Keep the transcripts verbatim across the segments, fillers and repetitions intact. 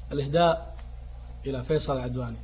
الإهداء إلى فيصل العدواني.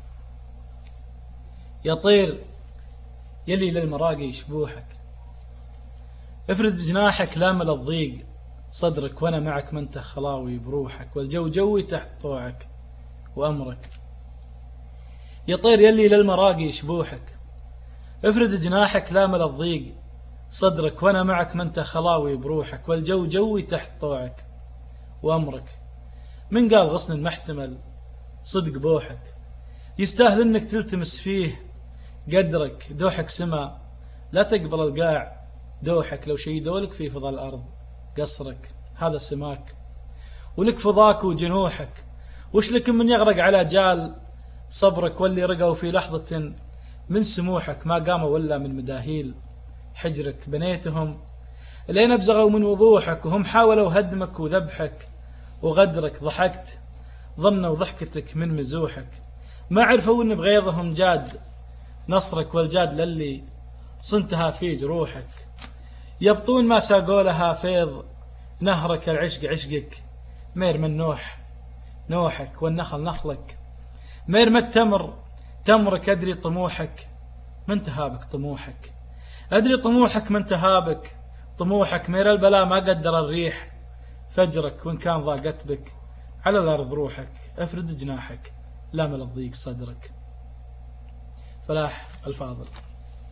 يا طير يلي للمراقي يشبوحك، افرد جناحك لامل الضيق صدرك، وانا معك ما انت خلاوي بروحك، والجو جوي تحت طوعك وأمرك. يا طير يلي للمراقي يشبوحك، افرد جناحك لامل الضيق صدرك، وانا معك ما انت خلاوي بروحك، والجو جوي تحت طوعك وأمرك. من قال غصن المحتمل صدق بوحك، يستاهل انك تلتمس فيه قدرك، دوحك سما لا تقبل القاع دوحك، لو شيدولك في فضاء الأرض قصرك هذا سماك، ولك فضاك وجنوحك، وش لك من يغرق على جال صبرك، واللي رقوا في لحظة من سموحك، ما قاموا ولا من مداهيل حجرك، بنيتهم لين أبزغوا من وضوحك، وهم حاولوا هدمك وذبحك وغدرك، ضحكت ظنوا ضحكتك من مزوحك، ما عرفوا ان بغيظهم جاد نصرك، والجاد للي صنتها في جروحك. يبطون ما ساقوا لها فيض نهرك، العشق عشقك مير من نوح نوحك، والنخل نخلك مير ما التمر تمرك، أدري طموحك من تهابك طموحك، أدري طموحك من تهابك طموحك، مير البلاء ما قدر الريح فجرك، وإن كان ضاقت بك على الأرض روحك، افرد جناحك لامل الضيق صدرك. فلاح الفاضل.